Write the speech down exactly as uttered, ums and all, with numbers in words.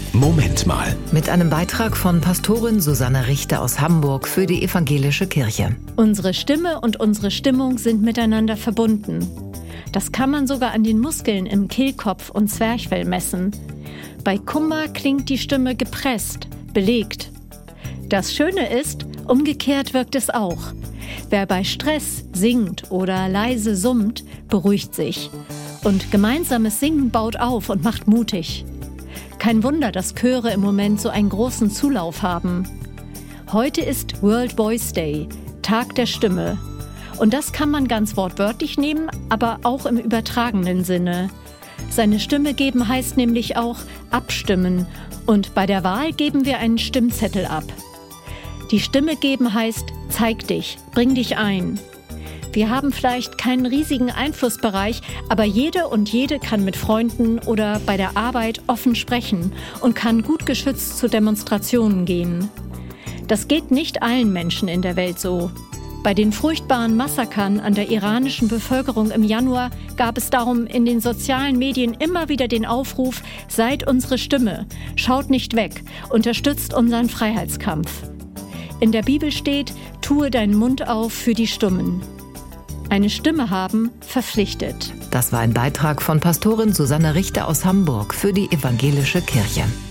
Moment mal. Mit einem Beitrag von Pastorin Susanne Richter aus Hamburg für die Evangelische Kirche. Unsere Stimme und unsere Stimmung sind miteinander verbunden. Das kann man sogar an den Muskeln im Kehlkopf und Zwerchfell messen. Bei Kummer klingt die Stimme gepresst, belegt. Das Schöne ist, umgekehrt wirkt es auch. Wer bei Stress singt oder leise summt, beruhigt sich. Und gemeinsames Singen baut auf und macht mutig. Kein Wunder, dass Chöre im Moment so einen großen Zulauf haben. Heute ist World Voice Day, Tag der Stimme. Und das kann man ganz wortwörtlich nehmen, aber auch im übertragenen Sinne. Seine Stimme geben heißt nämlich auch abstimmen. Und bei der Wahl geben wir einen Stimmzettel ab. Die Stimme geben heißt, zeig dich, bring dich ein. Wir haben vielleicht keinen riesigen Einflussbereich, aber jede und jede kann mit Freunden oder bei der Arbeit offen sprechen und kann gut geschützt zu Demonstrationen gehen. Das geht nicht allen Menschen in der Welt so. Bei den furchtbaren Massakern an der iranischen Bevölkerung im Januar gab es darum in den sozialen Medien immer wieder den Aufruf, seid unsere Stimme, schaut nicht weg, unterstützt unseren Freiheitskampf. In der Bibel steht, tue deinen Mund auf für die Stummen. Eine Stimme haben verpflichtet. Das war ein Beitrag von Pastorin Susanne Richter aus Hamburg für die Evangelische Kirche.